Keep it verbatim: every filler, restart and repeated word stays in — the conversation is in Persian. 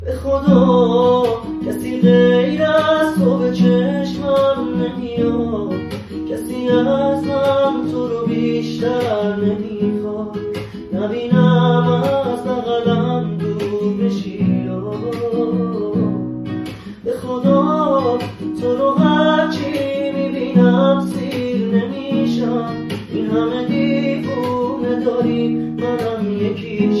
به خدا کسی غیر از تو به چشمم نمیاد، کسی از من تو رو بیشتر نمیخواد. نبینم از بغلم دور بشی، به خدا تو رو هرچی میبینم سیر نمیشم. این همه دیوونه داری، منم یکیش